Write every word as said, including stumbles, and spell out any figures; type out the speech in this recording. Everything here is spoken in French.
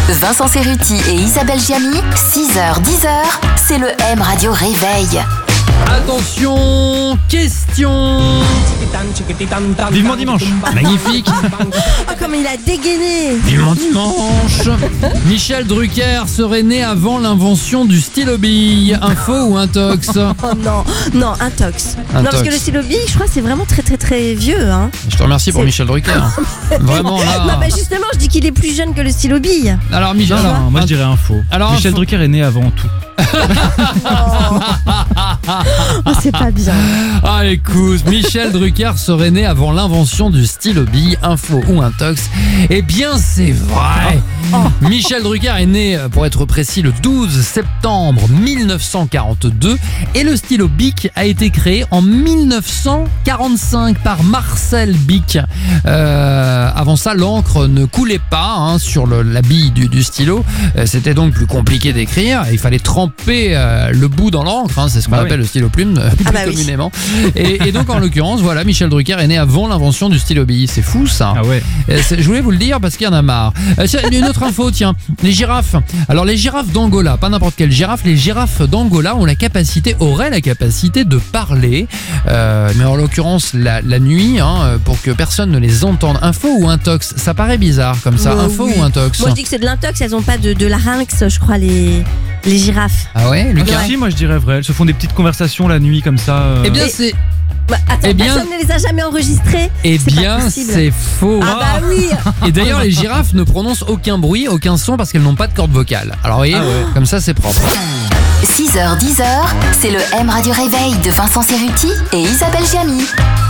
Vincent Cerruti et Isabelle Giamy, six heures dix heures, c'est le M Radio Réveil. Attention, question. Vivement dimanche. Magnifique. Oh, comme il a dégainé. Vivement dimanche. Michel Drucker serait né avant l'invention du stylo bille. Info ou intox? Oh non, non, un tox. Un non, parce tox. que le stylo bille, je crois que c'est vraiment très très très vieux. Hein. Je te remercie pour C'est- Michel Drucker. Vraiment là. Non, bah justement, je dis qu'il est plus jeune que le stylo bille. Alors Michel, Non, alors, non, moi je dirais info. Alors, Michel info. Drucker est né avant tout. Oh, c'est pas bien. Ah écoute, Michel Drucker serait né avant l'invention du stylo bille, info ou intox. Eh bien c'est vrai. Michel Drucker est né, pour être précis, le douze septembre mille neuf cent quarante-deux et le stylo bic a été créé en mille neuf cent quarante-cinq par Marcel Bic. Euh, avant ça, l'encre ne coulait pas hein, sur le, la bille du, du stylo. Euh, C'était donc plus compliqué d'écrire. Il fallait tremper euh, le bout dans l'encre. Hein, c'est ce qu'on Bah appelle oui. le stylo plume, euh, plus Ah bah oui. communément. Et, et donc en l'occurrence, voilà, Michel Drucker est né avant l'invention du stylo bille. C'est fou ça. Ah ouais. Euh, c'est- Je voulais vous le dire parce qu'il y en a marre. Euh, tiens, une autre info, tiens, les girafes. Alors les girafes d'Angola, pas n'importe quelle girafe, les girafes d'Angola ont la capacité, auraient la capacité de parler, euh, mais en l'occurrence la, la nuit, hein, pour que personne ne les entende. Info ou intox? Ça paraît bizarre comme ça. Euh, Info oui. ou intox? Moi, je dis que c'est de l'intox, elles ont pas de, de larynx, je crois, les, les girafes. Ah ouais, Lucas? Si, moi je dirais vrai. Elles se font des petites conversations la nuit comme ça. euh. Eh bien Et- c'est, Bah, attends, Eh bien- personne ne les a jamais enregistrés. eh C'est pas bien possible. c'est faux. Ah bah oui. Et d'ailleurs les girafes ne prononcent aucun bruit, aucun son parce qu'elles n'ont pas de corde vocale. Alors vous voyez, Ah ouais. comme ça c'est propre. six heures dix heures, c'est le M Radio Réveil de Vincent Cerruti et Isabelle Giamy.